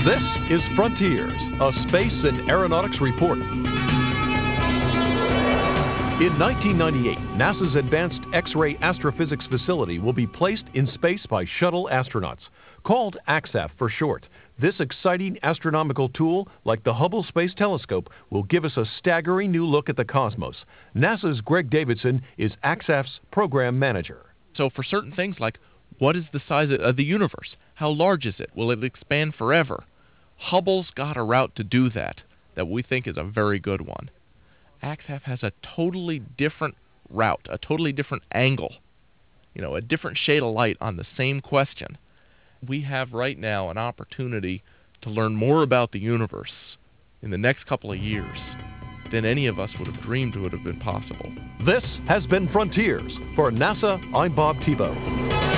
This is Frontiers, a space and aeronautics report. In 1998, NASA's Advanced X-ray Astrophysics Facility will be placed in space by shuttle astronauts. Called AXAF for short, this exciting astronomical tool, like the Hubble Space Telescope, will give us a staggering new look at the cosmos. NASA's Greg Davidson is AXAF's program manager. So for certain things like, what is the size of the universe? How large is it? Will it expand forever? Hubble's got a route to do that we think is a very good one. AXAF has a totally different route, a totally different angle, a different shade of light on the same question. We have right now an opportunity to learn more about the universe in the next couple of years than any of us would have dreamed would have been possible. This has been Frontiers. For NASA, I'm Bob Tebow.